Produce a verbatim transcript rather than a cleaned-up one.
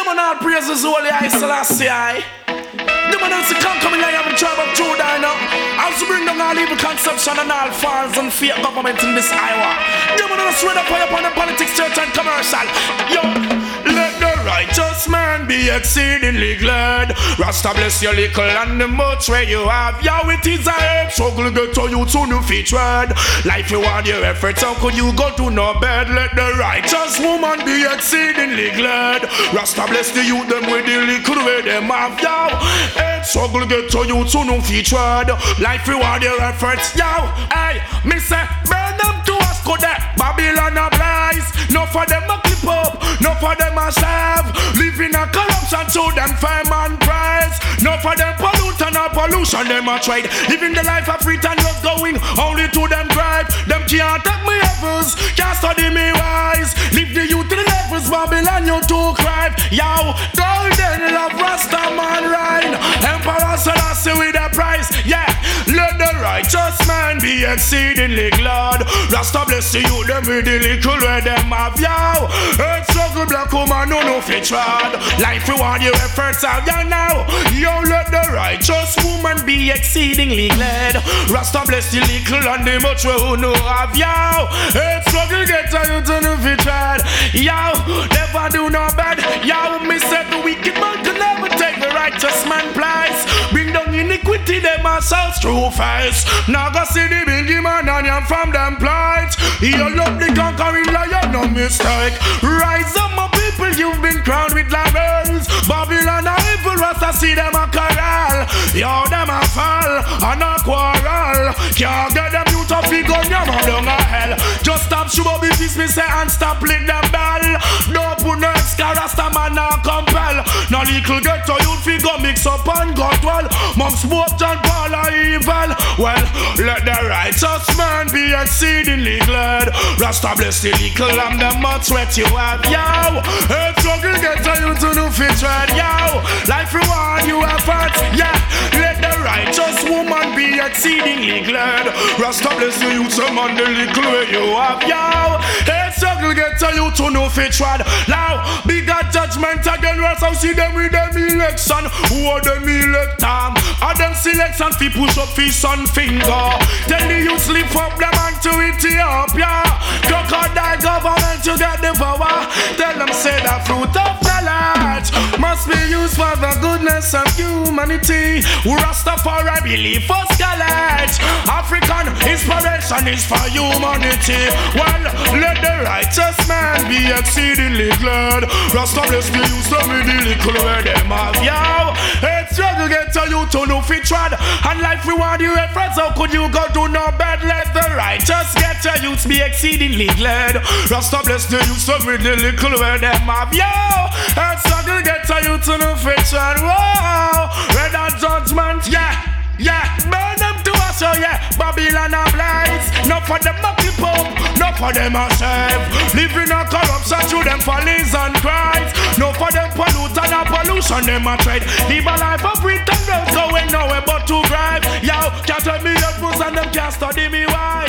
man, all praises holy I Selassie I. The man else can't come in here and tribe of Judah now. As we bring down all evil conception and all false and fake government in this Iowa. The man else read up upon the politics, church and commercial. Yo, let the righteous man be exceedingly glad. Rasta bless your little and the much where you have. Yo, it is a head struggle get to you to new featured. Life you want your efforts, how could you go to no bed? Let the righteous woman be exceedingly glad. Rasta bless the youth them with the little where them have. Yo, head struggle get to you to new featured. Life you want your efforts. Yo, hey, me say burn them to us go there. Babylon a blaze. No for them a clip up, no for them a serve. Live in a corruption so them fame and praise. No for them pollute and a pollution them a trade. Living the life of freedom just going only to them drive. Them can't take me heavens, can't study me wise. Live the youth to the levels, Babylon you too cry. Yo, golden love Rasta man rhyme. Emperor Selassie with a price. Yeah, let the righteous man be exceedingly glad. Rasta bless the youth them with the little where them have. Yo, earth struggle black woman no no fit trad. Life you want your efforts out ya now. Yo, let the righteous woman be exceedingly glad. Rasta bless the little and the much who no have. Yo, earth struggle get a you to no fit trad. Yo, never do no bad. Yo, me said the wicked man can never take the righteous man place. Bring down iniquity them ourselves through face. Now go see the biggie man and you from them plight. You love the conquering lion, no mistake. Rise up my people, you've been crowned with laurels. Babylon are evil, Rasta see them a corral. Yo, them a fall and a quarrel. Can't get them you to figure your man down a hell. Just stop Shubo business me say and stop lick them bell. Don't put no extra Rasta man now compel. Now little get to you figure mix up and got well. Monks both John Paul are evil. Well, let the righteous man be exceedingly glad. Rasta bless the little and the much sweat you have. Yo, earth struggle get to you to no fit red. Yo, life reward you have fought. Yeah, let the righteous woman be exceedingly glad. Rasta bless the youth some and the little where you have. Yo, earth struggle get to you to no fit red. Now, bigger judgment again. Rasta see them with them election. Who are them elect them? Are them selection fi push up fi sun finger? Tell the youth slip up them and to Ethiopia. Crocodile government to get the power. Tell them say the fruit of knowledge must be used for the goodness of humanity. Rastafari believe for college. African inspiration is for humanity. Well, let the righteous man be exceedingly glad. Rasta bless the youth so with the little where them have. Yo, it's struggle get to you to no fit trad. And life reward you at friends. How could you go do no bad? Let the righteous get to youth be exceedingly glad. Rasta bless the youth so with the little where them have. Yo, it's struggle get to you to no fit trad. Whoa, red and judgment. Yeah, yeah, burn them to us. So yeah, Babylon a blaze. No for them a keep up, no for them a save. Living a corruption to them follies and crimes. No for them pollute and a pollution them a trade. Live a life of written girls going nowhere but to drive. Yo, can't tell me your books and them can't study me why.